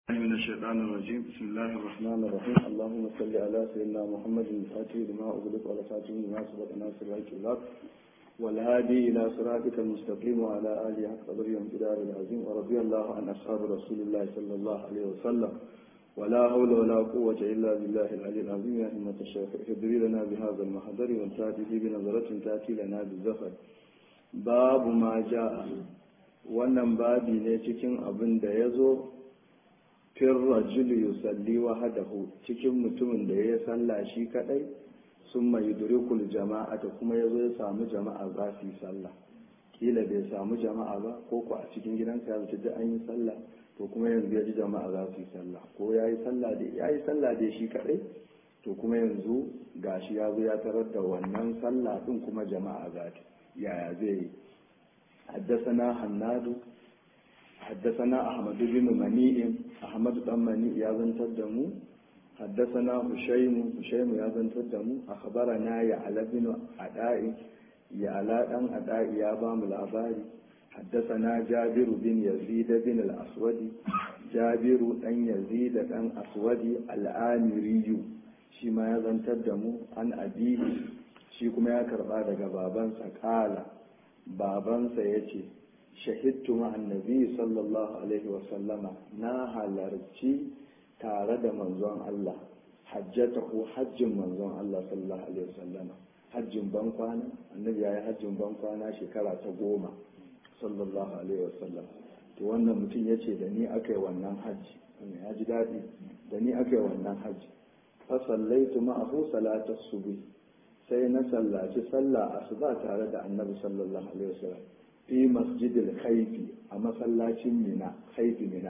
من الشيطان الرجيم. بسم الله الرحمن الرحيم. اللهم صل على سيدنا محمد الفاتح لما أغلق والخاتم لما سبق ناصر الحق بالحق والهادي إلى صراطك المستقيم وعلى آله حق قدره وامتداد العظيم. ورضي الله عن أصحاب رسول الله صلى الله عليه وسلم ولا حول ولا قوة إلا بالله العلي العظيم. يا همة الشيخ اهدري لنا بهذا المحضر وانتهي به بنظرة تأتي لنا بالزفر. باب ما جاء. wannan babi ne cikin abin da ya zo fir rajul yusalli wahdahu, cikin mutumin da ya salla shi kadai sun mai yudrikul jama'ata, kuma ya zo ya samu jama'a za su yi sallah. Kila bai samu jama'a ba, ko ko a cikin gidansa ya zuci an yi sallah, to kuma yanzu ya ji jama'a za su yi sallah, ko ya yi sallah dai shi kadai, to kuma yanzu gashi ya zo ya tarar da wannan sallah din kuma jama'a za ta yaya zai yi. حدثنا حناد حدثنا أحمد بن منيع أحمد بن منيع يازن تدمو حدثنا هشيم يازن تدمو أخبرنا يعلى بن عداء يعلى بن عداء يابام الأباري حدثنا جابر بن يزيد بن الأسود جابر بن يزيد بن أسود الآمري شما يازن تدمو عن أبيه شيكم يا كربا daga babansa kala babansa ya ce shahidtu ma'an nabi sallallahu alaihi wasallama, na halarci tare da manzon Allah hajjatahu, hajjin manzon Allah sallallahu alaihi wasallama, hajjin bankwana. Annabi ya yi hajjin bankwana shekara ta 10 sallallahu alaihi wasallam. To wannan mutum ya ce da ni aka yi wannan hajji, ya ji daɗi, da ni aka yi wannan hajji. fa sallaitu ma'ahu salatas subhi, sai na sallaci sallah asuba tare da annabi sallallahu alaihi wasallam fi masjidil khaifi, a masallacin mina, khaifi mina.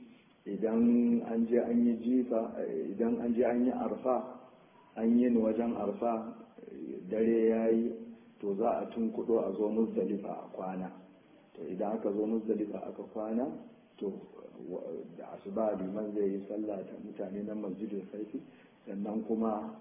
Idan an je an yi jifa, idan an je an yi arfa, an yi wajen arfa, dare yayi, to za a tunkudo a zo muzdalifa a kwana. To idan aka zo muzdalifa aka kwana, to da asuba liman zai yi sallah ta mutane na masjidil khaifi, sannan kuma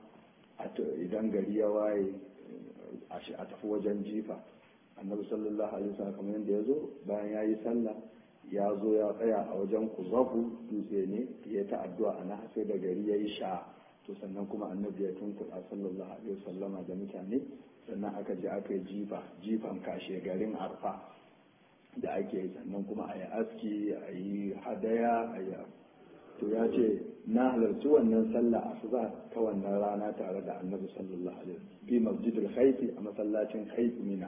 idan gari ya waye a tafi wajen jifa. Annabi sallallahu alaihi wasallam kamar yadda ya zo bayan ya yi sallah, ya zo ya tsaya a wajen kuzahu, dutse ne, ya ta addu'a ana sai da gari ya yi sha. To sannan kuma annabi ya tunkuɗa sallallahu alaihi wasallama da mutane, sannan aka je aka yi jifan kashe garin arfa da ake yi, sannan kuma a yi aski, a yi hadaya, a yi. To ya ce na halarci wannan sallah asuba ta wannan rana tare da annabi sallallahu alaihi wasallam fi masjidil khaifi, a masallacin khaifi mina.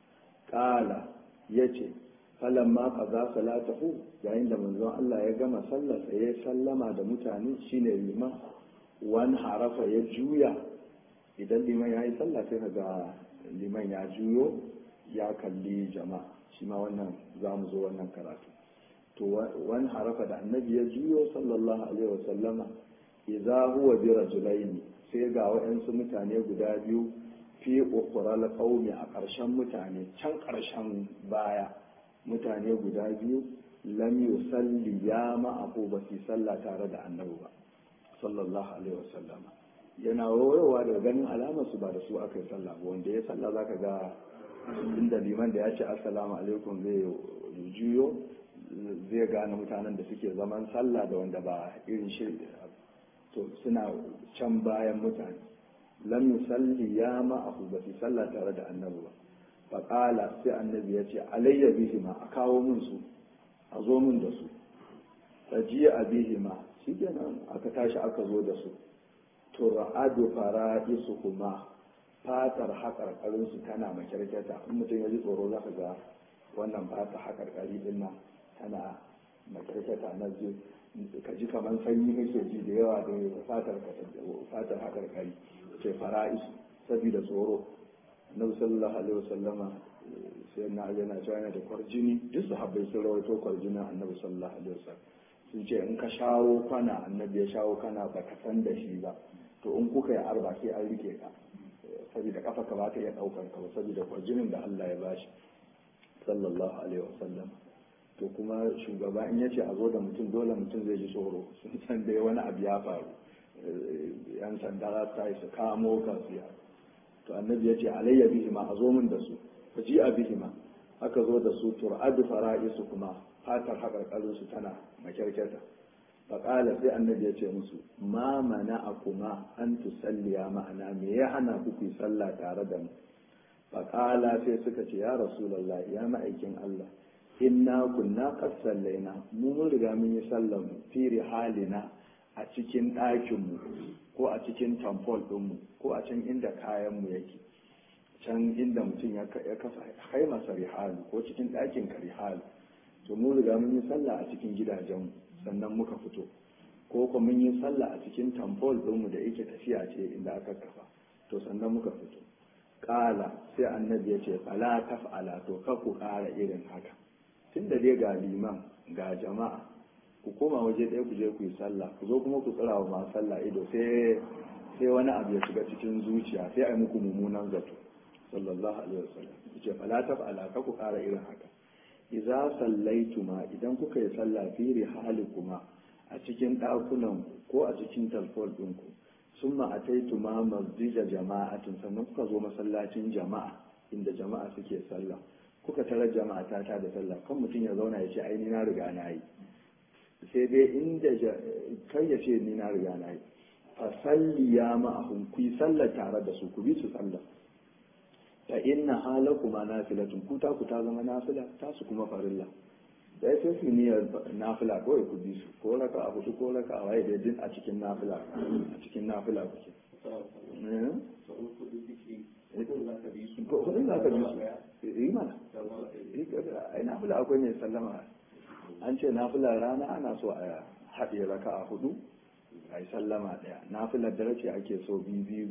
Kala yace falamma qaza salatahu, yayin da manzon Allah ya gama sallar sa ya sallama da mutane, shine liman, wan harafa ya juya. Idan liman ya yi sallah sai kaga liman ya juyo ya kalli jama'a, shi ma wannan zamu zo wannan karatu. To wani harafa da annabi ya juyo sallallahu alaihi wasallama, idza huwa bi rajulaini, sai ga waɗansu mutane guda biyu fi ukhral qaumi, a ƙarshen mutane, can ƙarshen baya, mutane guda biyu lam yusalli ya ma'ahu, ba su sallah tare da annabi ba sallallahu alaihi wasallama. yana wayowa daga ganin alamar su ba da su aka yi sallah ba. Wanda ya sallah zaka ga inda liman da ya ce assalamu alaikum zai juyo, zai gane mutanen da suke zaman sallah da wanda ba irin shi, to suna can bayan mutane. Lam yusalli ya ma'ahu, ba su sallah tare da annabi ba. Faƙala, sai annabi ya ce alayya bihima, a kawo min su, a zo min da su. Fajiya a bihima, shi kenan aka tashi aka zo da su. Tur'adu fara'isu kuma, fatar haƙarƙarinsu tana makyarkyata. In mutum ya ji tsoro za ka ga wannan fatar haƙarƙari din nan tana makyarkyata na ji, ka ji kamar sanyi kake ji da yawa da fatar haƙarƙari, ce fara'isu, saboda tsoro. Annabi sallallahu alaihi wasallama sai na yana cewa yana da kwarjini, duk sahabbai sun rawaito kwarjinin annabi sallallahu alaihi wasallam. Sun ce in ka shawo kana, annabi ya shawo kana ba ka san da shi ba, to in kuka yi arba sai an rike ka, saboda kafa ka ba ta iya daukar ka ba, saboda kwarjinin da Allah ya bashi sallallahu alaihi wasallam. To kuma shugaba in yace a zo da mutum, dole mutum zai ji tsoro, sun san dai wani abu ya faru, yan sanda za su yi su kamo kansu. To annabi ya ce alayya bihima, a zo min da su. Faji a bihima, aka zo da su. Tur'adu fara'isu kuma, fatar haƙarƙarinsu tana makyarkyata. faƙala sai annabi ya ce musu ma mana a kuma an tusalliya ma'ana me ya hana ku yi sallah tare da mu faƙala sai suka ce ya rasulallah ya ma'aikin Allah inna kunna qad sallaina mu mun riga mun yi sallar mu fi rihalina a cikin ɗakin mu ko a cikin tamfol ɗin mu ko a can inda kayan mu yake can inda mutum ya kafa haimasa rihalu ko cikin ɗakin ka rihalu to mun riga mun yi sallah a cikin gidajen mu sannan muka fito ko kuma mun yi sallah a cikin tamfol ɗinmu da yake tafiya ce inda aka kafa to sannan muka fito ƙala sai annabi ya ce fala taf'ala to ka ku ƙara irin haka tunda dai ga liman ga jama'a ku koma waje ɗaya ku je ku yi sallah ku zo kuma ku tsira wa masu sallah ido sai wani abu ya shiga cikin zuciya sai a yi muku mummunan zato sallallahu alaihi wasallam yace fala taf'ala ka ku ƙara irin haka idza sallaituma idan kuka yi sallah fi rihalikuma a cikin ɗakunan ko a cikin talfol ɗinku summa ataituma masjida jama'atin sannan kuka zo masallacin jama'a inda jama'a suke sallah kuka tarar jama'a ta da sallah kan mutum ya zauna ya ce ai ni na riga na yi sai dai inda kai ya ce ni na riga na yi fa salliya ma'ahum ku yi sallah tare da su ku bi su sallah fa inna halakuma nafilatun ku ta zama nafila ta su kuma farilla da ya sai su niyyar nafila kawai ku bi su ko raka a hudu ko raka a waye da din a cikin nafila kuke hudun za ka bi su yi mana ai nafila akwai mai sallama an ce nafila rana ana so a haɗe raka a hudu a yi sallama ɗaya nafilar dare ce ake so biyu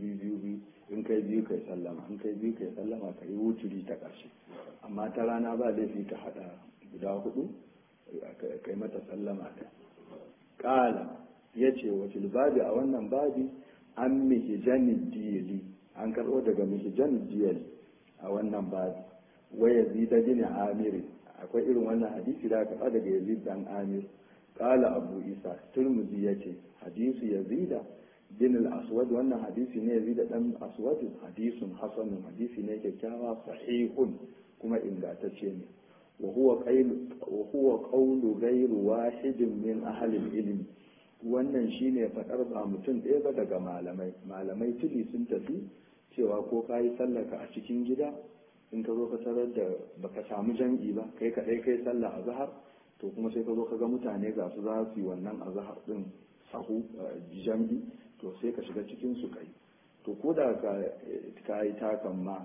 in kai biyu kai sallama in kai biyu kai sallama ka yi wuturi ta ƙarshe amma ta rana ba laifi ka haɗa guda hudu kai mata sallama ɗaya ƙala ya ce wa babi a wannan babi an mihijanin diyali an karɓo daga mihijanin diyali a wannan babi wa yazid bin amir akwai irin wannan hadisi da aka faɗa daga yazid dan amir qala abu isa turmuzi yace hadisi yazid bin al-aswad wannan hadisi ne yazid dan aswad hadisun hasanun hadisi ne kyakkyawa sahihun kuma ingantacce ne wa huwa qawlu ghayru wahidin min ahli al-ilm wannan shine fadar ba mutum ɗaya ba daga malamai tuli sun tafi cewa ko kayi sallaka a cikin gida in ka zo ka tarar da baka samu jam'i ba kai kadai kai sallah azhar to kuma sai ka zo ka ga mutane ga su za su yi wannan azhar din sahu jam'i to sai ka shiga cikin su kai to ko da ka yi takan ma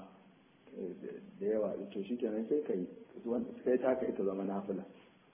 da yawa to shikenan sai kai taka ita zama nafila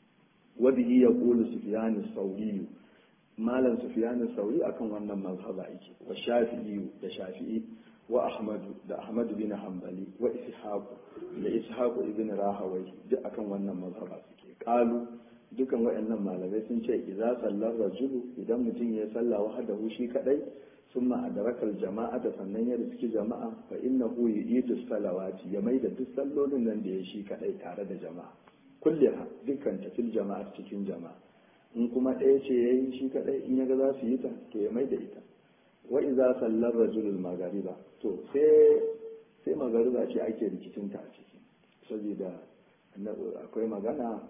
wa bihi yaqulu sufyan as-sawri malam sufyan as-sawri akan wannan mazhaba yake wa shafi'i da shafi'i wa ahmadu da ahmadu bin hanbali wa ishaqu da ishaqu ibn rahawai duk akan wannan mazhaba suke qalu dukan wayannan malamai sun ce idza sallar rajulu idan mutum ya salla wahdahu shi kadai summa adraka aljama'ata sannan ya riski jama'a fa innahu yu'idu salawati ya maida duk sallolin nan da ya shi kadai tare da jama'a kulliha dukkan tafil jama'a cikin jama'a in kuma ɗaya ce yayi shi kadai in yaga za su yi ta to ya maida ita wa idza sallar rajulul maghariba to sai magariba ce ake rikicin ta a ciki saboda akwai magana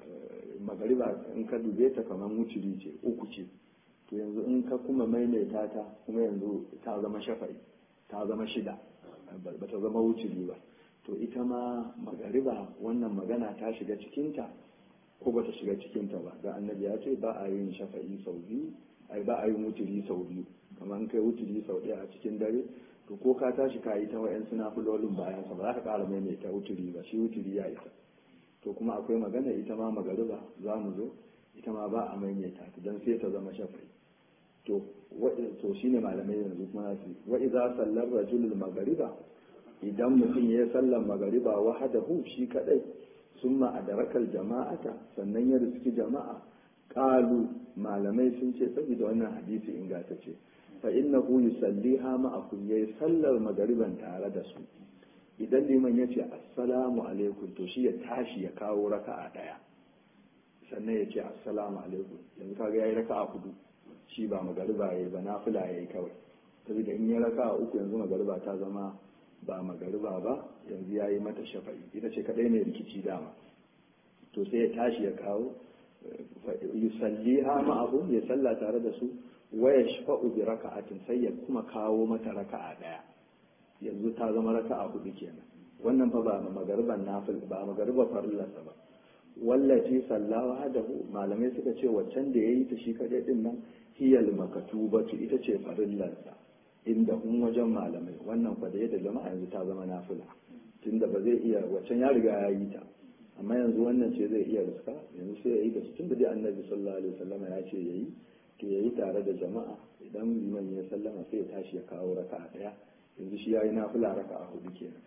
magariba in ka dube ta kamar wuciri ce uku ce to yanzu in ka kuma maimaita ta kuma yanzu ta zama shafa'i ta zama shida ba ta zama wuciri ba to ita ma magariba wannan magana ta shiga cikinta ko ba ta shiga cikinta ba da annabi ya ce ba a yin shafa'i sau biyu ai ba a yin wuciri sau biyu kamar in kai wuciri sau ɗaya a cikin dare to ko ka tashi ka yi ta wa'yan suna fulolin bayan sa ba za ka ƙara maimaita wuturi ba shi wuturi ya isa to kuma akwai magana ita ma magariba za mu zo ita ma ba a maimaita ta don sai ta zama shafai to shine malamai yanzu kuma su wa idza sallar rajulul magariba idan mutum ya sallar magariba wahadahu shi kadai summa adrakal jama'ata sannan ya riski jama'a qalu malamai sun ce saboda wannan hadisi ingantacce fa innahu yusalliha ma'akum yayi sallar magariban tare da su idan liman ya ce assalamu alaikum to shi ya tashi ya kawo raka'a daya sannan ya ce assalamu alaikum yanzu kaga yayi raka'a hudu shi ba magariba yayi ba nafila yayi kawai saboda in ya raka'a uku yanzu magariba ta zama ba magariba ba yanzu yayi mata shafa'i ita ce kadai ne rikici dama to sai ya tashi ya kawo yusalliha ma'ahu ya salla tare da su wa yashfa'u bi raka'atin sai ya kuma kawo mata raka'a daya yanzu ta zama raka'a hudu kenan wannan fa ba magariban nafil ba magariba farillarsa ba wallaci sallawa hadahu malamai suka ce waccan da yayi ta shi kadai din nan hiyal makatubatu ita ce farillarsa inda kun wajen malamai wannan kwa da jama'a yanzu ta zama nafila tunda ba zai iya waccan ya riga ya yi ta amma yanzu wannan ce zai iya riska yanzu sai ya yi da su tunda dai annabi sallallahu alaihi wasallam ya ce yayi to yayi tare da jama'a idan liman ya sallama sai ya tashi ya kawo raka'a daya yanzu shi yayi nafila raka'a hudu kenan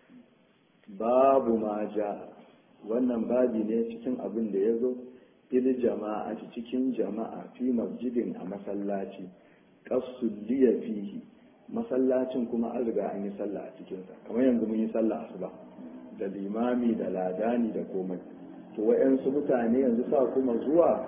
babu ma ja wannan babi ne cikin abin da ya zo fil jama'a cikin jama'a fi masjidin a masallaci qasulliya fihi masallacin kuma an riga an yi sallah a cikinsa kamar yanzu mun yi sallah asuba da limami da ladani da komai to wayansu mutane yanzu sa kuma zuwa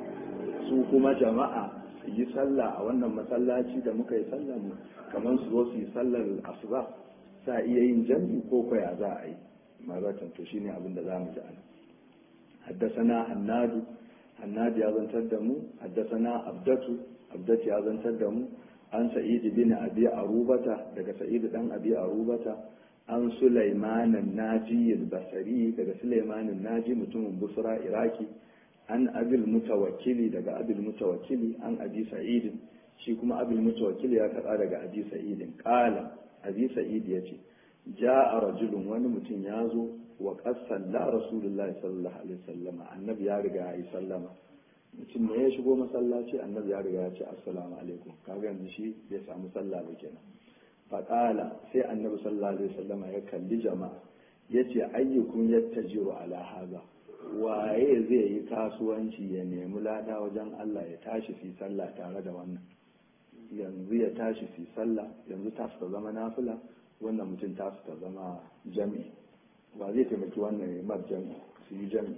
su kuma jama'a su yi sallah a wannan masallaci da muka yi sallah mu kamar su zo su yi sallar asuba sa iya yin jam'i ko kwaya za a yi maratan to shine abin da za mu ji ana haddasana hannadu ya zantar da mu haddasana abdatu ya zantar da mu an sa'id bin abi arubata daga sa'id dan abi arubata an sulaiman an-naji al-basri daga sulaiman an-naji mutumin busra iraki an abil mutawakkili daga abil mutawakkili an abi sa'id shi kuma abil mutawakkili ya karba daga abi sa'id qala abi sa'id yace ja'a rajulun wani mutum ya zo wa qassalla rasulullahi sallallahu alaihi wasallam annabi ya riga ya yi sallama mutum ne ya shigo masallaci annabi ya riga ya ce assalamu alaikum kaga yanzu shi bai samu sallah ba kenan faqala sai annabi sallallahu alaihi wasallam ya kalli jama'a yace ayyukum yattajiru ala haza waye zai yi kasuwanci ya nemi lada wajen Allah ya tashi fi sallah tare da wannan yanzu ya tashi fi sallah yanzu ta zama nafila wannan mutum ta zama jami'i ba zai taimaki wannan ya mar jami'i su yi jami'i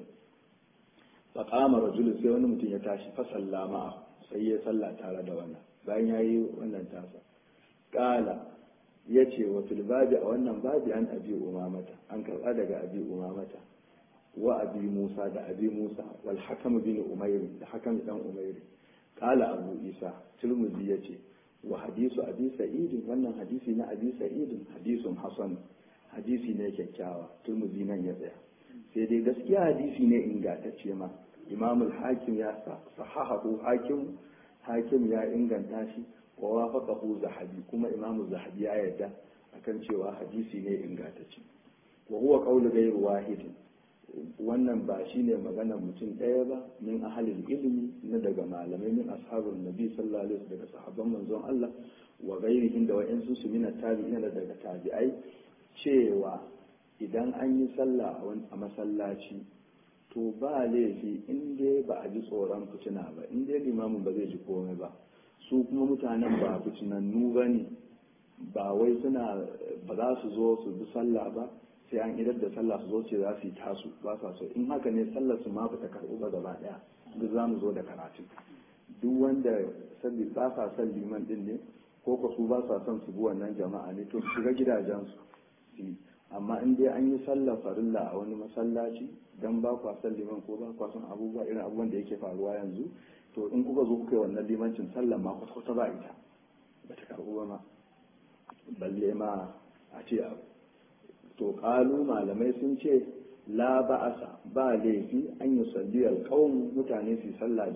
faƙama rajulu sai wani mutum ya tashi fasalla ma'a sai ya salla tare da wannan bayan ya yi wannan tasa ƙala ya ce wa filbabi a wannan babi an abi umamata an karɓa daga abi umamata wa abi musa da abi musa wal hakam bin umairi da hakam dan umairi ƙala abu isa turmuzi ya ce wa hadisu abi sa'idin wannan hadisi na abi sa'idin hadisun hasan hadisi ne kyakkyawa turmuzi nan ya tsaya sai dai gaskiya hadisi ne ingantacce ma imamul hakim ya sahahahu hakim ya inganta shi wa wafaqahu zahabi kuma imamu zahabi ya yarda akan cewa hadisi ne ingantacce wa huwa qawlu ghayr wahid wannan ba shine maganar mutum ɗaya ba min ahalil ilmi na daga malamai min ashabul nabi sallallahu alaihi wasallam daga sahabban manzon Allah wa ghayrihim da wa'ansu su min tabi'ina daga tabi'ai cewa idan an yi sallah a masallaci to ba laifi in dai ba a ji tsoron fitina ba in dai limamin ba zai ji komai ba su kuma mutanen ba fitinannu ba ne ba wai suna ba za su zo su bi sallah ba sai an idar da sallah su zo ce za su yi tasu ba sa so in haka ne sallar su ma ba ta karɓu ba gaba ɗaya duk za mu zo da karatu duk wanda sabbi ba sa son liman din ne ko ko su ba sa son su bi wannan jama'a ne to su shiga gidajensu amma in dai an yi sallar farilla a wani masallaci dan ba kwa san liman ko ba kwa san abubuwa irin abubuwan da yake faruwa yanzu to in kuka zo kuka yi wannan limancin sallar ma kwata ba ita ba ta karɓu ba ma balle ma a ce abu to kalu malamai sun ce la ba'asa ba laifi an yi salliyar qaum mutane su sallah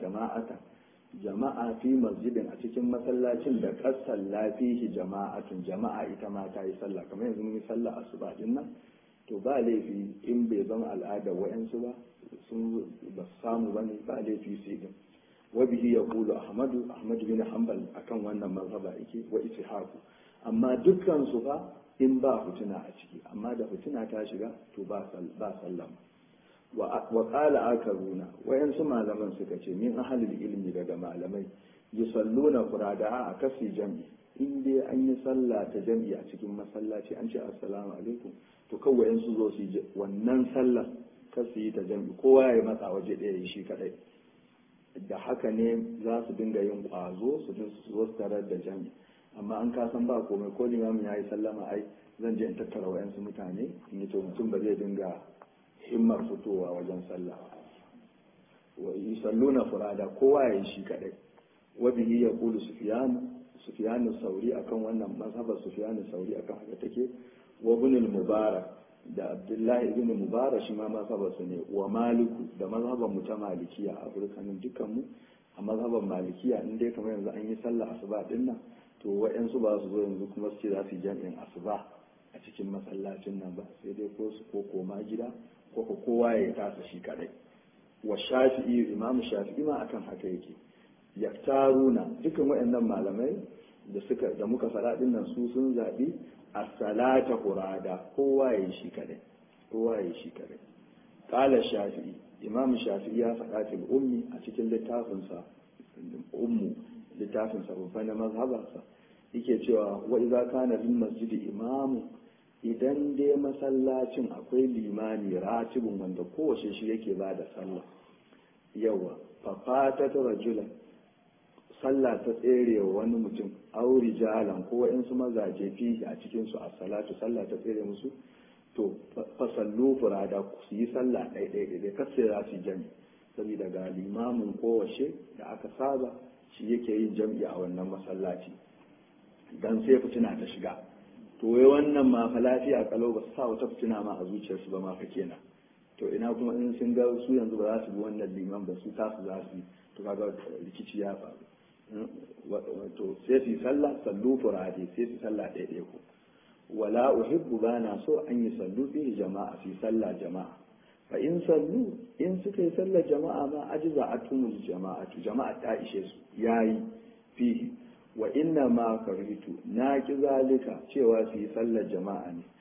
jama'a fi masjidin a cikin masallacin da kasan lafihi jama'atun jama'a ita ma ta yi sallah kamar yanzu mun yi sallah asuba din nan to ba laifi in bai zama al'ada wayansu ba sun ba samu bane ba laifi sai din wa bihi yaqulu ahmad bin hanbal akan wannan mazhaba yake wa ishaqu amma dukkan su fa in ba fitina a ciki amma da fitina ta shiga to ba sallama wa qala akaruna wayansu malaman suka ce min ahlul ilmi daga malamai yusalluna furada a kasi jami in dai an yi sallah ta jami a cikin masallaci an ce assalamu alaikum to kawai wayansu zo su yi wannan sallar kasi yi ta jami kowa ya matsa waje ɗaya shi kadai da haka ne za su dinga yin kwazo su zo su tarar da jami amma an kasan ba komai ko limamin ya yi sallama ai zan je in tattara wayansu mutane in yi to mutum ba zai dinga himmar fitowa wajen sallah wa yusalluna furada kowa ya yi shi kadai wa bihi yaqulu sufyan sauri akan wannan mazhabar sufyan sauri akan haka take wa ibn al-mubarak da abdullahi ibn mubarak shi ma mazhabar su ne wa maliku da mazhabar mu ta malikiya a burkanin dukkan mu a mazhabar malikiya in dai kamar yanzu an yi sallah asuba din nan to wa'yansu ba su zo yanzu kuma su ce za su yi jami'in asuba a cikin masallacin nan ba sai dai ko su ko koma gida ko kowa ya tasa shi kadai wa shafi'i imam shafi'i ma akan haka yake yaktaruna dukkan wayannan malamai da muka fara din nan su sun zabi as-salata qurada kowa ya shi kadai qala shafi'i imam shafi'i ya faɗa fil ummi a cikin littafin sa babban na mazhabansa yake cewa wa idza kana lil masjidi imamu idan dai masallacin akwai limani ratibun wanda kowace shi yake ba da sallah yawa fafata ta rajula sallah ta tsere wani mutum auri jalan ko wa'insu mazaje fihi a cikinsu a salatu sallah ta tsere musu to fasallu furada su yi sallah ɗaiɗaiɗaiɗai kasai za su jami saboda ga limamin kowace da aka saba shi yake yin jam'i a wannan masallaci dan sai fitina ta shiga to wai wannan ma fa lafiya kalau ba su sa wata fitina ma a zuciyarsu ba ma fa kenan to ina kuma in sun ga su yanzu ba za su bi wannan liman ba su tasu za su yi to kaga rikici ya faru to sai su yi sallah sallu furade sai su sallah ɗaiɗai ko wala uhibbu bana so an yi sallu fi jama'a fi sallah jama'a fa in sallu in suka yi sallar jama'a ma ajiza atumul jama'atu jama'a ta ishe su yayi fihi wa inna ma karitu na ki zalika cewa su yi sallar jama'a ne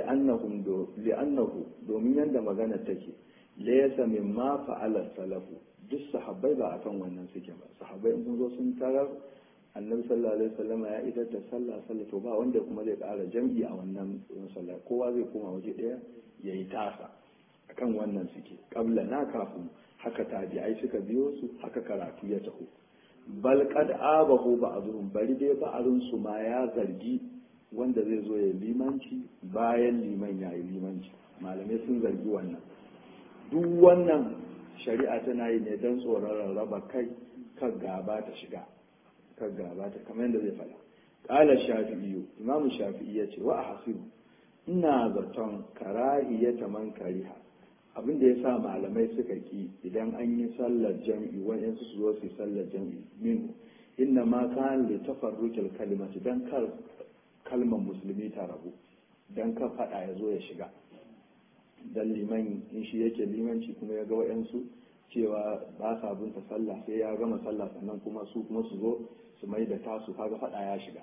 li'annahu domin yanda magana take laysa mimma fa'ala salafu duk sahabbai ba akan wannan suke ba sahabbai in zo sun tarar annabi sallallahu alaihi wasallam ya idar da sallah to ba wanda kuma zai ƙara jam'i a wannan sallah kowa zai koma waje ɗaya yayi tasa akan wannan suke kabla na kafin haka tabi'ai suka biyo su haka karatu ya taho bal qad abahu ba'dhum bari dai ba'dhum su ma ya zargi wanda zai zo ya limanci bayan liman ya yi limanci malamai sun zargi wannan duk wannan shari'a tana yi ne don tsoron rarraba kai kan gaba ta shiga kan gaba ta kamar yadda zai faɗa qala shafi'i imam shafi'i ya ce wa ahsibu ina zaton karahiyata man kariha abin da ya sa malamai suka ki idan an yi sallar jam'i waɗansu su zo su yi sallar jam'i min inna ma kan li tafarruqil kalimati dan kar kalmar musulmi ta rabu dan ka fada ya zo ya shiga dan liman in shi yake limanci kuma ya ga waɗansu cewa ba sa bin ta sallah sai ya gama sallah sannan kuma su zo su mai da tasu kaga fada ya shiga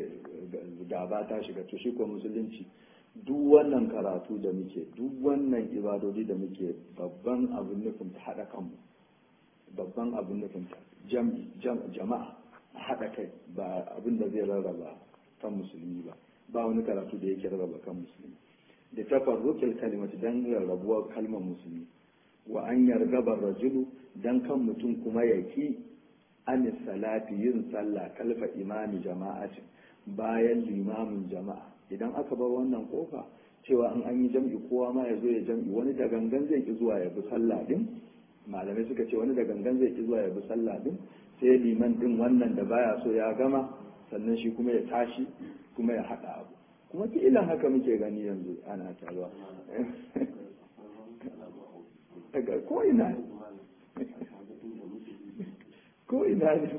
gaba ta shiga to shi ko musulunci duk wannan karatu da muke duk wannan ibadodi da muke babban abin nufin ta haɗa kanmu babban abin nufin ta jama'a a haɗa kai ba abin da zai rarraba kan musulmi ba wani karatu da yake rarraba kan musulmi da tafarruqil kalimati dan rarrabuwar kalmar musulmi wa an yargaba rajulu dan kan mutum kuma yaki anis salati yin sallah kalfa imami jama'atin bayan limamin jama'a idan aka bar wannan kofa cewa an yi jam'i kowa ma ya zo ya jam'i wani da gangan zai ki zuwa ya bi sallah din malamai suka ce wani da gangan zai ki zuwa ya bi sallah din sai liman din wannan da baya so ya gama sannan shi kuma ya tashi kuma ya haɗa abu kuma fi'ilan haka muke gani yanzu ana taruwa ko ina ne ko ina ne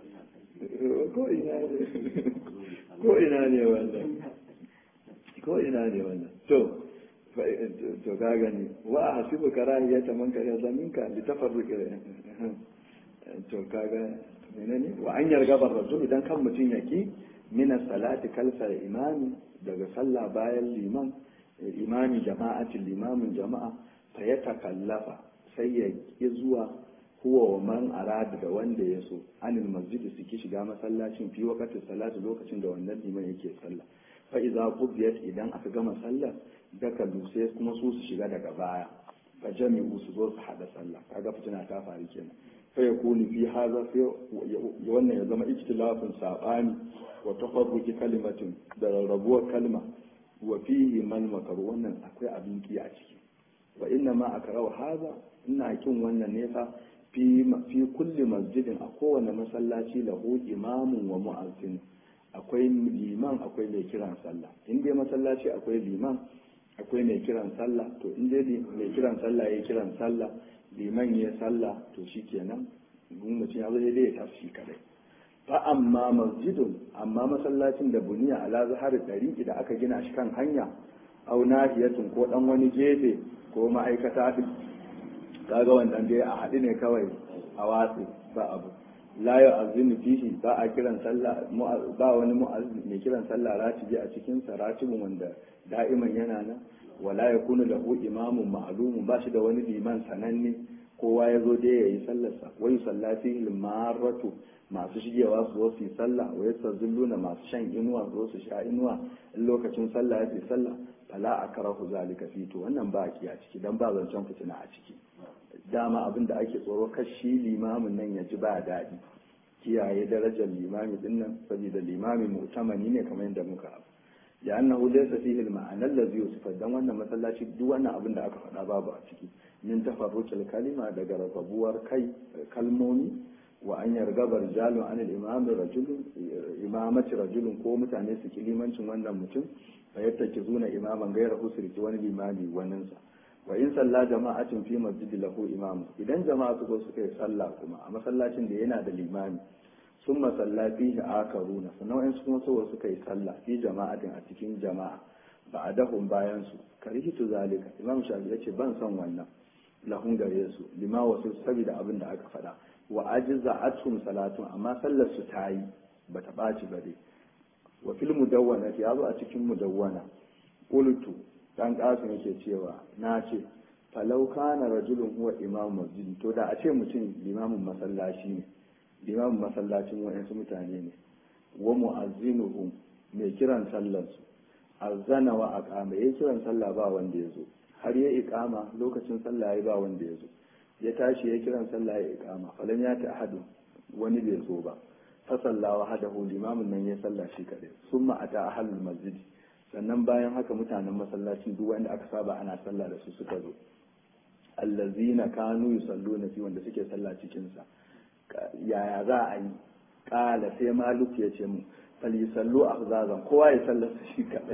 ko ina ne wannan ko ina ne wannan to ka gani wa a hasibu karahiyata man kariya zaminka li tafarruqi to kaga menene wa an yarga barrasul idan kan mutun yaki min salati kalfa imami daga sallah bayan liman imami jama'atin limamin jama'a fa ya takallafa sai ya ki zuwa huwa wa man arada da wanda ya so anil masjid suke shiga masallacin fi waqtin salati lokacin da wannan liman yake sallah fa idza qudiyat idan aka gama sallah daga sai kuma su shiga daga baya fa jami'u su zo su hada sallah kaga fitina ta faru kenan fa yakunu fi hadha fi wannan ya zama ikhtilafin sabani wa tafarruqi kalimatin da rarrabuwar kalma wa fihi man makaru wannan akwai abin ki a ciki wa inna ma akrahu hadha ina kin wannan ne fa fi kulli masjidin a kowane masallaci lahu imamun wa mu'azzin akwai liman akwai mai kiran sallah in dai masallaci akwai liman akwai mai kiran sallah to in dai mai kiran sallah ya kiran sallah liman ya sallah to shikenan mun mutum ya zo dai ya tafi shi kadai fa amma masjidun amma masallacin da buniya ala zahari tariqi da aka gina shi kan hanya au nahiyatun ko dan wani gefe ko ma'aikata kaga wannan dai a haɗu ne kawai a watsi ba abu la ya azinu fihi ba a kiran sallah ba wani mu'azzin mai kiran sallah ratibi a cikin sa ratibun wanda da'iman yana nan wala yakunu lahu imamun ma'lumun ba shi da wani liman sananne kowa ya zo dai yayi sallarsa wai sallati marratu masu shigewa su zo su yi sallah wa yastazulluna masu shan inuwa zo su sha inuwa in lokacin sallah ya fi sallah fala akrahu zalika fi to wannan ba a ciki dan ba zancen fitina a ciki dama abin da ake tsoro kashi limamin nan ya ji ba daɗi kiyaye darajar limami din nan saboda limami mu'tamani ne kamar yadda muka abu da annahu laysa fihi al-ma'ana allazi yusifa dan wannan masallaci duk wannan abin da aka faɗa babu a ciki min tafarruqil kalima daga rabuwar kai kalmomi wa an yargaba rijalun an al-imam rajulun imamati rajulun ko mutane su ki limancin wannan mutum fa yattakizuna imaman ghayra husri wani limami wannan sa wa in salla jama'atin fi masjidi lahu imam idan jama'a suka yi sallah kuma a masallacin da yana da limami summa salla fihi akaruna sannan in kuma suka yi sallah fi jama'atin a cikin jama'a ba'dahum bayan su karihitu zalika imam shafi yace ban son wannan lahun gare su lima wasu saboda abin da aka faɗa wa ajza'atuhum salatun amma sallar su tayi bata ɓaci ba dai wa fil mudawwana ya zo a cikin mudawwana qultu dan kasu yake cewa na ce falau kana rajulun huwa imam masjid to da a ce mutum limamin masallaci ne limamin masallacin wayansu mutane ne wa mu'azzinuhum mai kiran sallar su azana wa aqama yayin kiran sallah ba wanda yazo har ya iqama lokacin sallah yayi ba wanda yazo ya tashi ya kiran sallah ya iqama falan ya ta ahadu wani bai zo ba fa sallawa hadahu limamin nan ya salla shi kadai summa ata ahlul masjid sannan bayan haka mutanen masallacin duk wanda aka saba ana sallah da su suka zo allazina kanu yusalluna fi wanda suke sallah cikin sa yaya za a yi kala sai maluk ya ce mu fal yusallu ahzazan kowa ya sallata shi kadai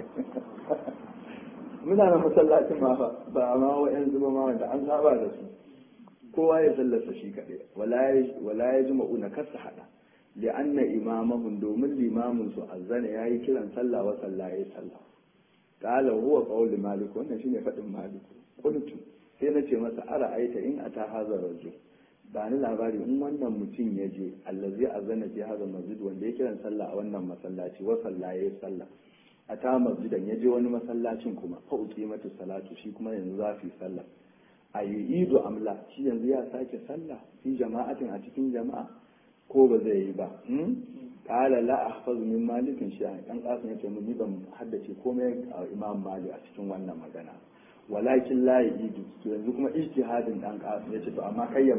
mutanen masallacin ma ba ma wa'yan zuba ma wanda an saba da su kowa ya sallata shi kadai wala ya jima'una kasa hada li'anna imamahum domin limamin su azzana yayi kiran sallah wa sallah yayi sallah qala huwa qawl malik wannan shine fadin malik qultu sai na ce masa ara aita in ata hazar rajul ba ni labari in wannan mutum ya je allazi azzana fi hazar masjid wanda ya kiran sallah a wannan masallaci wa sallah yayi sallah ata masjidan ya je wani masallacin kuma fa uqimatu salatu shi kuma yanzu za fi sallah ayidu amla shi yanzu ya sake sallah fi jama'atin a cikin jama'a ko ba zai yi ba qala la ahfaz min malikin shi dan kasan yace mun ban haddace komai a imam malik a cikin wannan magana walakin la yidu to yanzu kuma ijtihadin dan kasan yace to amma kayya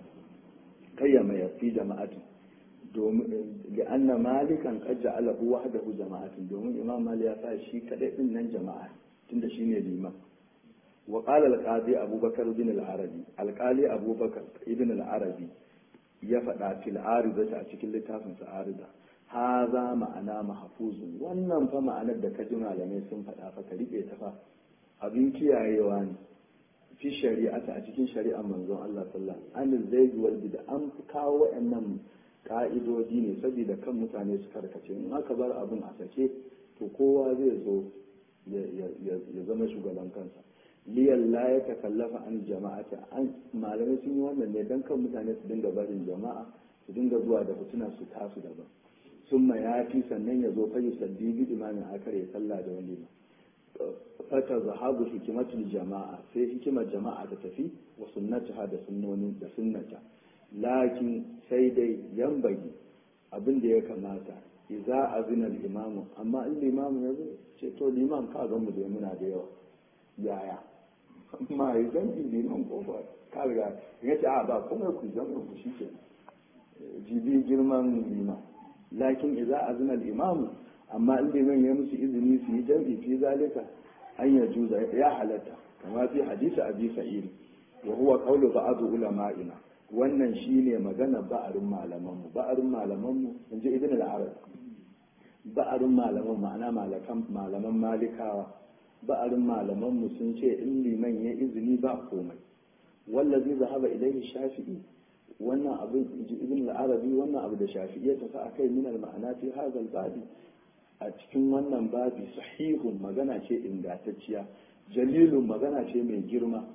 mai fi jama'atin domin ga anna malikan qad ja'alahu wahdahu jama'atin domin imam malik ya sa shi kadai din nan jama'a tunda shine liman wa qala al-qadi abubakar ibn al-arabi al-qali abubakar ibn al-arabi ya faɗa fil arida a cikin littafin sa arida haza ma'ana mahfuzun wannan fa ma'anar da kaji malamai sun faɗa fa ka rike ta fa abin kiyayewa ne fi shari'ata a cikin shari'ar manzon Allah sallallahu alaihi wasallam an wal bid'a an kawo wayannan ka'idodi ne saboda kan mutane su karkace in aka bar abin a sake to kowa zai zo ya zama shugaban kansa liyan la ya takallafa an jama'ata an malamai sun yi wannan ne dan kan mutane su dinga barin jama'a su dinga zuwa da fituna su tasu daban sun ya fi sannan ya zo fayu saddi bi imamin akar ya sallah da wani ba fata zahabu hikimatul jama'a sai hikimar jama'a ta tafi wa sunnataha da sunnonin da sunnata lakin sai dai yambagi abin da ya kamata idza azina al-imamu amma in limamu ya zo ce to liman ka ga mu da muna da yawa yaya ma yi zambi liman ko ba ka riga ya ce a ba kuma ku zama ku shi ke jibi girman liman lakin idza azina al-imamu amma in liman ya musu izini su yi jam'i fi zalika an ya juza ya halatta kama fi hadisi abi sa'id wa huwa qawlu ba'd ulama'ina wannan shine magana ba'arin malamanmu in ji ibn al-arab ba'arin malaman ma'ana malaman malikawa ba'arin malamanmu sun ce in liman ya izini ba komai wallazi zahaba ilayhi shafi'i wannan abu ji ibn al-arabi wannan abu da shafi'i ya tafi akai min al-ma'ana fi hadha al-babi a cikin wannan babi sahihun magana ce ingantacciya jalilun magana ce mai girma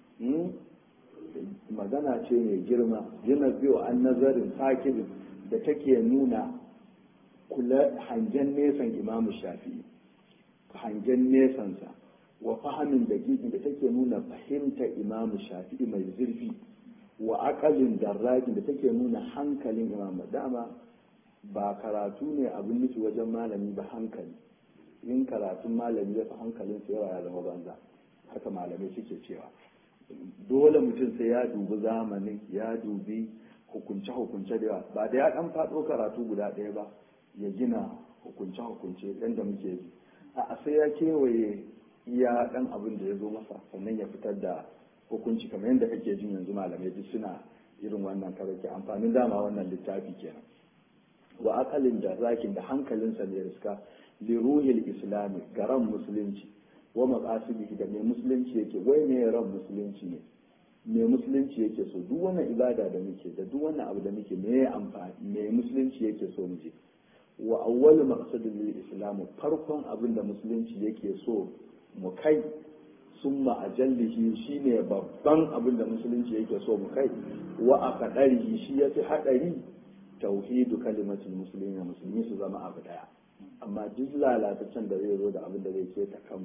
magana ce mai girma yana biyo an nazarin fakirin da take nuna kula hangen nesan imamu shafi'i hangen nesansa wa fahimin daƙiƙi da take nuna fahimtar imamu shafi'i mai zurfi wa aƙalin darrajin da take nuna hankalin imamu dama ba karatu ne abin nufi wajen malami ba hankali in karatun malami ya fi hankalin sa yawa ya zama banza haka malamai suke cewa dole mutum sai ya dubi zamanin ya dubi hukunce-hukunce da yawa ba da ya ɗan faɗo karatu guda ɗaya ba ya gina hukunce-hukunce ɗan da muke ji a sai ya kewaye iya ɗan abin da ya zo masa sannan ya fitar da hukunci kamar yadda kake jin yanzu malamai duk suna irin wannan karake amfanin dama wannan littafi kenan wa akalin da zakin da hankalinsa ne riska li ruhil islami garan musulunci wa maqasidihi da mai musulunci yake wai me ran musulunci ne me musulunci yake so duk wannan ibada da muke da duk wannan abu da muke me amfani me musulunci yake so mu je wa awwalu maqsadil lil islam farkon abin da musulunci yake so mu kai summa ajallihi shine babban abin da musulunci yake so mu kai wa aqdarihi shi yafi hadari tauhidu kalimatul muslimin musulmi su zama abu daya amma duk lalataccen da zai zo da abin da zai keta kan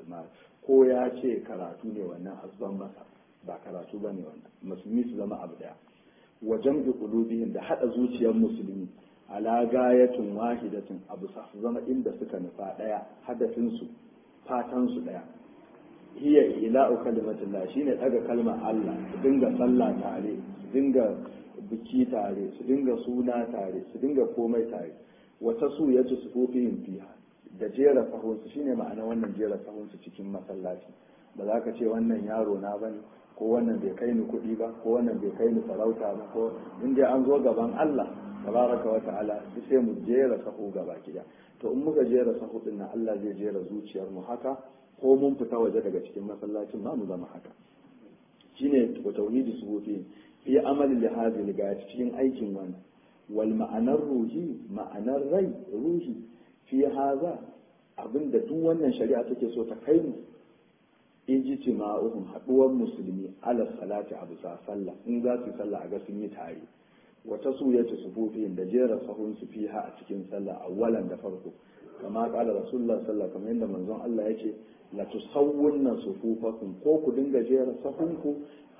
ko ya ce karatu ne wannan asban masa ba karatu bane wannan musulmi su zama abu daya wa jam'i qulubihim da hada zuciyar musulmi ala gayatun wahidatin abu sa su zama inda suka nufa daya hadafin su fatan su daya hiya ila'u kalimatillah shine daga kalmar Allah su dinga sallah tare su dinga biki tare su dinga suna tare su dinga komai tare wata su ya ci sufofin fiha da jera sahunsu shine ma'ana wannan jera sahunsu cikin masallaci ba za ka ce wannan yaro na bane ko wannan bai kai ni kuɗi ba ko wannan bai kai ni sarauta ba ko in dai an zo gaban Allah tabaraka wa ta'ala sai mu jera sahu gaba kida to in muka jera sahu din nan Allah zai jera zuciyar mu haka ko mun fita waje daga cikin masallacin ma mu zama haka shine tauhidi subuti fi amali li hadhihi ga cikin aikin wannan wal ma'anar ruhi ma'anar rai ruhi fi haza abinda duk wannan shari'a take so ta kai mu ijtima'uhum haduwar musulmi ala salati abu sa sallah in za su sallah a ga sun yi tare wata suyatu sufufin da jera sahun su fiha a cikin sallah awwalan da farko kama kala rasulullah sallallahu kamar yadda manzon Allah yace la tusawwunna sufufakum ko ku dinga jera sahunku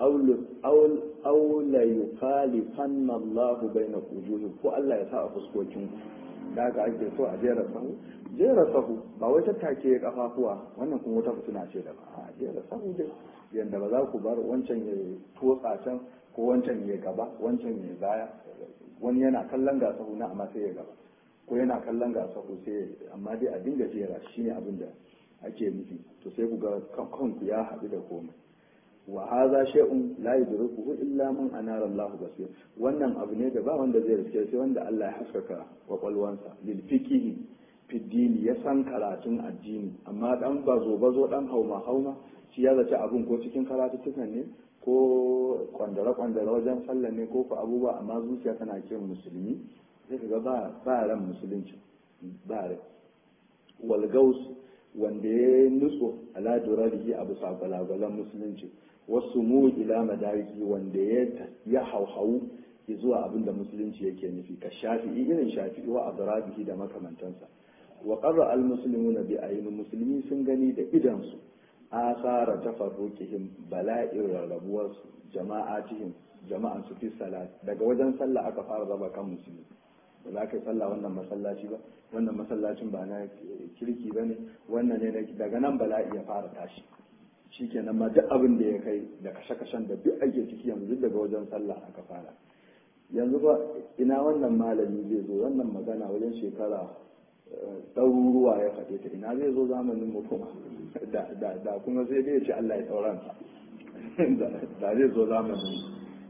aw la yukhalifanna Allah baina wujuhikum ko Allah ya sa a fuskokin da ga ake so a jera sahu ba wai tattake kafafuwa wannan kuma wata fitina ce da ba a jera sahu dai yanda ba za ku bar wancan ya totsa can ko wancan ya gaba wancan ya baya wani yana kallon ga sahu na amma sai ya gaba ko yana kallon ga sahu sai amma dai a dinga jera shine abin da ake nufi to sai ku ga kanku ya haɗu da komai wa hadha shay'un la yudrikuhu illa man anara Allah basir wannan abu ne da ba wanda zai riske sai wanda Allah ya haskaka kwakwalwansa lil fiqhi fi dini ya san karatun addini amma dan bazo dan hauma shi ya zaci abun ko cikin karatu tukan ne ko kwandara wajen sallah ne ko abubuwa amma zuciya tana kiran musulmi sai kaga ba ran musulunci ba ran wal gaus wanda ya nutso ala durarihi abu sabalabalan musulunci wasu mu ila madariki wanda ya hauhawu zuwa abin da musulunci yake nufi ka shafi'i irin shafi'i wa adrabihi da makamantansa wa qarra al muslimuna bi ayyin muslimi sun gani da idan su asara tafarruqihim bala'ir rabuwar jama'an su fi salat daga wajen sallah aka fara raba kan musulmi ba za ka yi sallah wannan masallaci ba wannan masallacin ba na kirki ba ne wannan ne daga nan bala'i ya fara tashi shikenan ma duk abin da ya kai da kashe-kashen da duk ake ciki yanzu duk daga wajen sallah aka fara yanzu ba ina wannan malami zai zo wannan magana wajen shekara ɗaruruwa ya faɗe ta ina zai zo zamanin mu kuma da kuma sai dai ya ce Allah ya sauransa da zai zo zamanin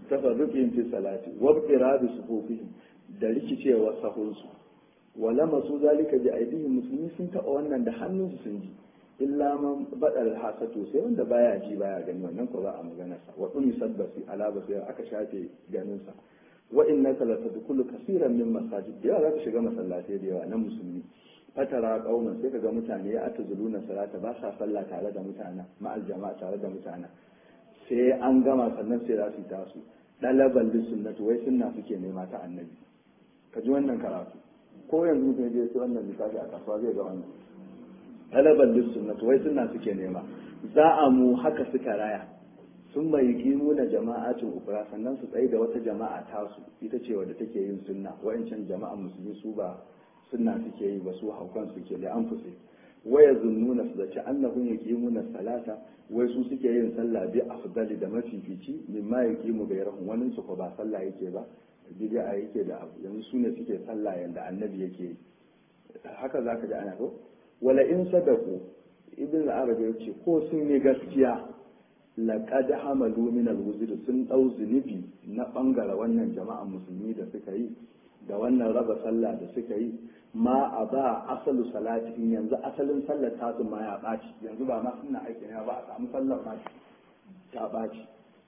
tafarruqin fi salati wa ibtiradu sufufihim da rikicewa sahunsu wala masu zalika bi aidihim musulmi sun taɓa wannan da hannunsu sun ji illa man badal hasatu sai wanda baya ji baya gani wannan ko ba a magana sa wa dumi sabbasi ala basira aka shafe ganin sa wa innaka la tadkhulu kaseeran min masajid da yawa zaka shiga masallatai da yawa na musulmi fatara qauman sai kaga mutane ya atazuluna salata ba sa sallah tare da mutana ma'al jama'a tare da mutana sai an gama sannan sai za su tasu dalaban sunnati wai sunna suke nema ta annabi ka ji wannan karatu ko yanzu ne je sai wannan lissafi a kasuwa zai ga wannan talaban lissunnat wai suna suke nema za a mu haka suka raya sun mai kimu na jama'atin ukura sannan su tsaye da wata jama'a tasu ita ce wadda take yin sunna wa'ancan jama'an musulmi su ba sunna suke yi ba su haukan suke da an fusi waya zunnuna su zaci annahum yuqimuna salata wai su suke yin sallah bi afdali da mafifici mimma yuqimu gairahum wani su ko ba sallah yake ba bid'a yake da abu yanzu su ne suke sallah yanda annabi yake yi haka zaka ji ana ko wala in sadaku ibn al-arabi yace ko sun yi gaskiya laqad hamalu min al-wuzr sun dau zunubi na bangare wannan jama'an musulmi da suka yi da wannan raba sallah da suka yi ma a ba asalu salati yanzu asalin sallar tasu ma ya ɓaci yanzu ba ma suna aiki ne ba a samu sallar ma ta ɓaci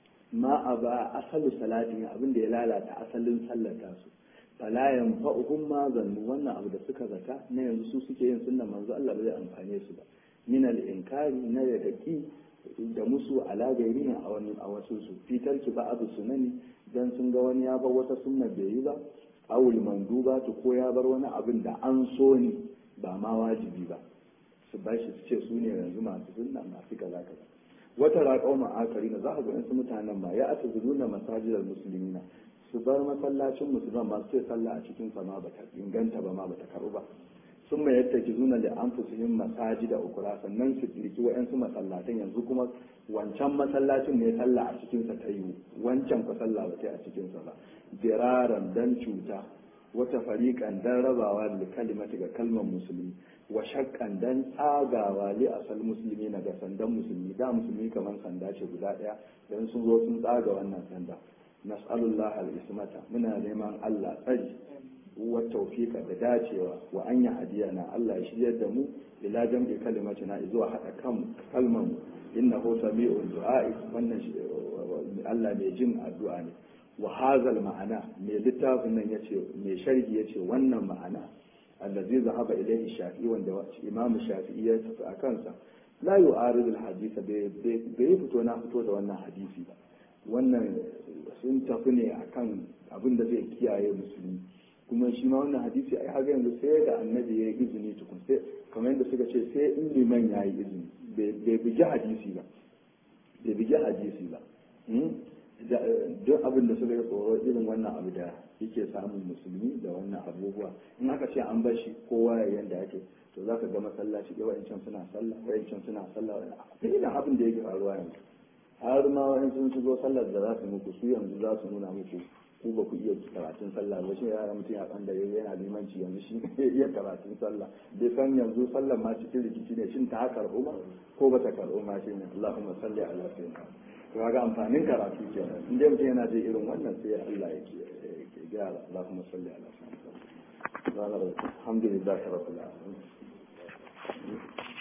ma a ba asalu salati abin da ya lalata asalin sallar tasu fala yanfa'uhum ma zannu wannan abu da suka zata na yanzu su suke yin sunnan manzo Allah ba zai amfane su ba min al-inkari na yadaki da musu ala gairihin a wasu su fitar ki ba abu sunani dan sun ga wani ya bar wata sunna bai yi ba awul manduba to ko ya bar wani abin da an so ne ba ma wajibi ba su bashi su ce su ne yanzu masu sunna masu kaza kaza wata raƙau ma'akari na za a ga wasu mutanen ma ya ata zuruna masajidar musulmina su bar masallacin musulman masu ce sallah a cikin sama ba ta inganta ba ma ba ta karu ba sun mai yadda ki zuna da an fusuhin masaji da ukura sannan su kirki wa'yansu masallatan yanzu kuma wancan masallacin ne sallah a cikinsa ta yi wancan ku sallah ba ta yi a cikinsa ba biraran dan cuta wata fariƙan dan rabawa da kalimati ga kalmar musulmi wa shakkan dan tsagawa li asal musulmi na ga sandan musulmi da musulmi kamar sanda ce guda ɗaya dan sun zo sun tsaga wannan sanda nas'alullah al-ismata muna neman Allah tsari wa tawfika da dacewa wa an ya hadiyana Allah ya shiryar da mu ila jam'i kalimatina zuwa hada kan kalmar mu innahu sami'un du'a'i wannan Allah mai jin addu'a ne wa hazal ma'ana mai littafin nan yace mai sharhi yace wannan ma'ana allazi zahaba ilayhi shafi'i wanda imam shafi'i ya tafi a kansa la yu'aridu al-hadith bai fito na fito da wannan hadisi ba wannan sun tafi ne akan abin da zai kiyaye musulmi kuma shi ma wannan hadisi ai haka yanzu sai da annabi ya yi izini tukun sai kamar yadda suka ce sai in liman ya yi izini bai bugi hadisi ba duk abin da suka yi tsoro irin wannan abu da yake samun musulmi da wannan abubuwa in aka ce an bar shi kowa ya yanda yake to za ka ga masallaci da wa'ancan suna sallah wa'ancan suna sallah irin abin da yake faruwa yanzu har ma wa'in sun shigo sallar da za su muku su yanzu za su nuna muku ku ba ku iya karatun sallah ba shi ya mutum ya kan da yana limanci yanzu shi iya karatun sallah bai san yanzu sallar ma cikin rikici ne shin ta karɓo ma ko ba ta karɓo ma shi ne Allahumma salli ala sayyidina to ga amfanin karatu kenan in dai mutum yana da irin wannan sai Allah ya gyara Allahumma salli ala sayyidina alhamdulillah rabbil alamin